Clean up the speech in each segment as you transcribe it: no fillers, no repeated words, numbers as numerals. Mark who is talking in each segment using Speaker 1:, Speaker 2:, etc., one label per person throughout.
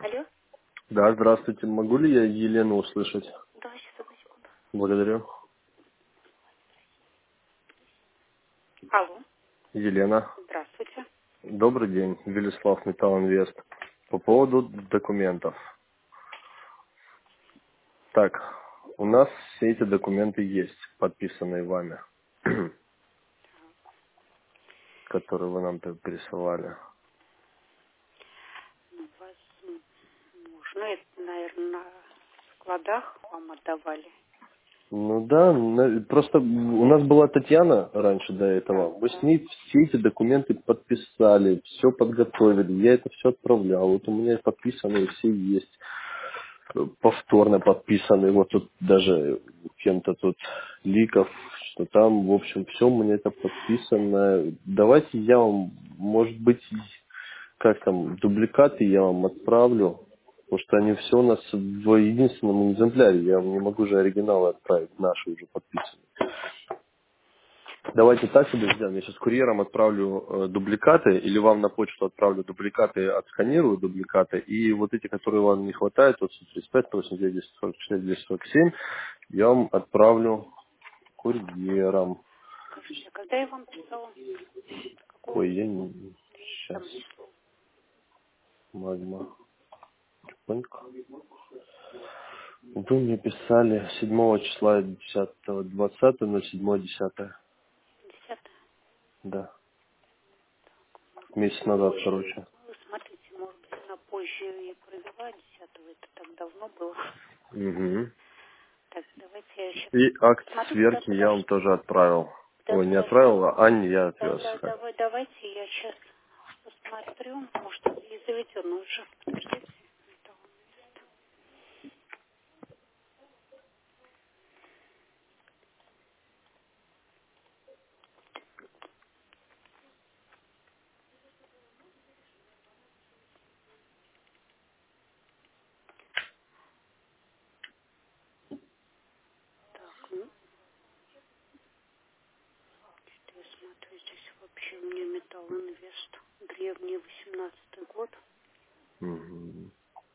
Speaker 1: Алло?
Speaker 2: Да, здравствуйте. Могу ли я Елену услышать?
Speaker 1: Да, сейчас, одну секунду.
Speaker 2: Благодарю.
Speaker 1: Алло,
Speaker 2: Елена.
Speaker 1: здравствуйте.
Speaker 2: Добрый день. Велислав Металлинвест. По поводу документов. Так, у нас все эти документы есть, подписанные вами, которые вы нам присылали.
Speaker 1: Ну, возможно, это, наверное, на складах вам отдавали.
Speaker 2: Ну да, просто у нас была Татьяна раньше до
Speaker 1: Да,
Speaker 2: этого. Мы с
Speaker 1: да.
Speaker 2: ней все эти документы подписали, все подготовили. Я это все отправлял. Вот у меня подписанные все есть. Повторно подписанный, вот тут даже кем-то тут ликов, что там, в общем, все у меня это подписано. Давайте я вам, может быть, как там, дубликаты я вам отправлю, потому что они все у нас в единственном экземпляре, я вам не могу же оригиналы отправить, наши уже подписаны. Давайте так себе сделаем. Я сейчас курьером отправлю дубликаты, или вам на почту отправлю дубликаты, отсканирую дубликаты, и вот эти, которые вам не хватает, вот 135, 189, 244, 247, я вам отправлю курьером.
Speaker 1: Скажите, а когда я вам писала? Какого
Speaker 2: Ой, я не... Сейчас.
Speaker 1: там числа?
Speaker 2: Магма. Тихонько. Вы мне писали 7 числа 10 20 07 10.
Speaker 1: 10.
Speaker 2: Да.
Speaker 1: Может быть,
Speaker 2: Месяц
Speaker 1: она
Speaker 2: назад,
Speaker 1: позже.
Speaker 2: короче.
Speaker 1: Ну, вы смотрите, может быть, она позже и провела 10-го. Это так давно было.
Speaker 2: Угу.
Speaker 1: Так, давайте я сейчас
Speaker 2: И акт
Speaker 1: посмотрю, куда
Speaker 2: сверки я вам
Speaker 1: подошли.
Speaker 2: тоже отправил.
Speaker 1: Куда
Speaker 2: Ой, не
Speaker 1: подошли.
Speaker 2: отправил, а Анне я
Speaker 1: Да,
Speaker 2: отвез.
Speaker 1: да, давайте я сейчас посмотрю. Может, это и заведено уже. Подождите. Так, ну, что я смотрю, здесь вообще у меня Металл Инвест. Древний 18-й год.
Speaker 2: Мгм.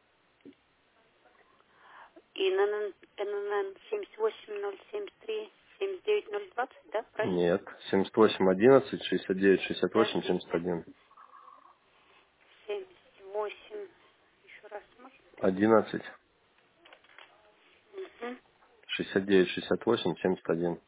Speaker 1: И ННН 780737 79020, да, правильно?
Speaker 2: Нет, 78 11 69 68
Speaker 1: Подождите.
Speaker 2: 71.
Speaker 1: 78. Еще раз можно?
Speaker 2: 11
Speaker 1: Угу.
Speaker 2: 69 68 71.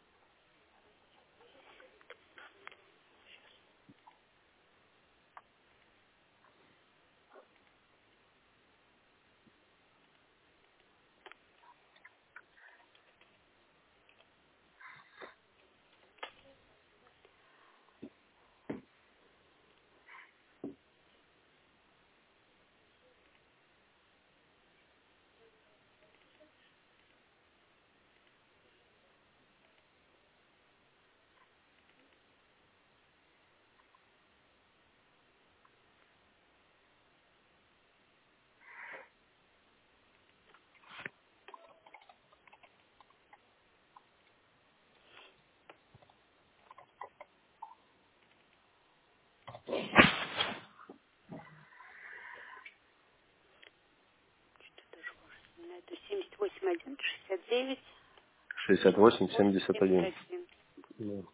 Speaker 1: У меня это 78 1 69
Speaker 2: 68 71.
Speaker 1: 871.
Speaker 2: Да.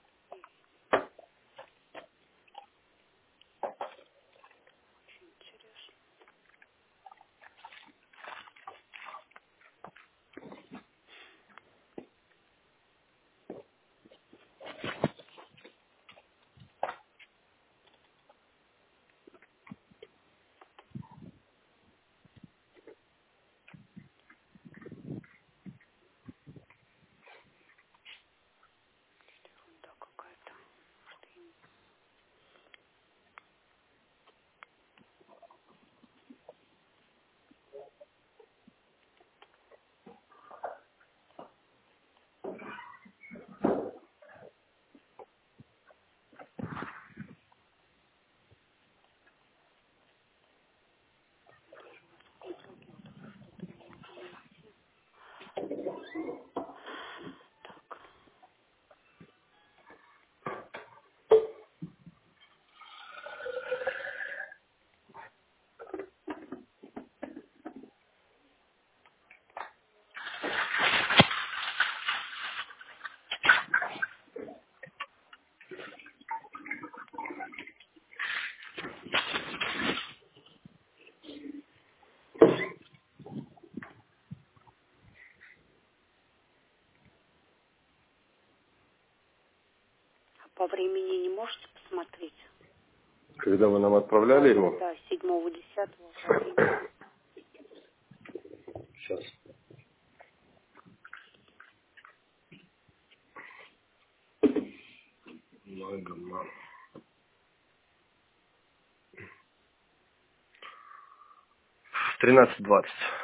Speaker 1: Очень интересно. по времени не можете посмотреть?
Speaker 2: Когда вы нам отправляли его?
Speaker 1: Да, 7-10 по времени.
Speaker 2: Сейчас. Магма. В 13:20.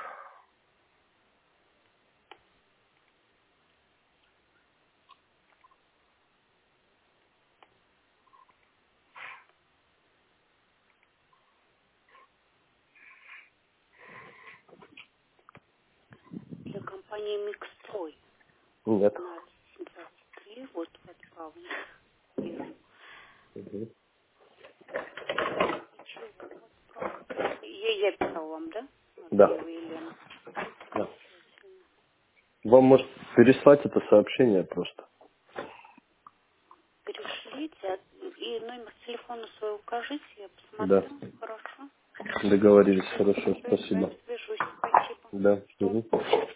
Speaker 1: Для компании Микстрой
Speaker 2: Нет.
Speaker 1: 15-23, вот отправлено. Вижу.
Speaker 2: Угу.
Speaker 1: Ничего, отправлено. Я писала вам, да?
Speaker 2: Да.
Speaker 1: Андреева Елена.
Speaker 2: Да.
Speaker 1: Замечательно.
Speaker 2: Вам может переслать это сообщение просто?
Speaker 1: Перешлите и номер телефона свой укажите, я
Speaker 2: Да.
Speaker 1: посмотрю. Хорошо.
Speaker 2: Договорились. Хорошо.
Speaker 1: Все, я с
Speaker 2: Спасибо.
Speaker 1: вами свяжусь. Спасибо.
Speaker 2: Да.
Speaker 1: Что?
Speaker 2: Угу.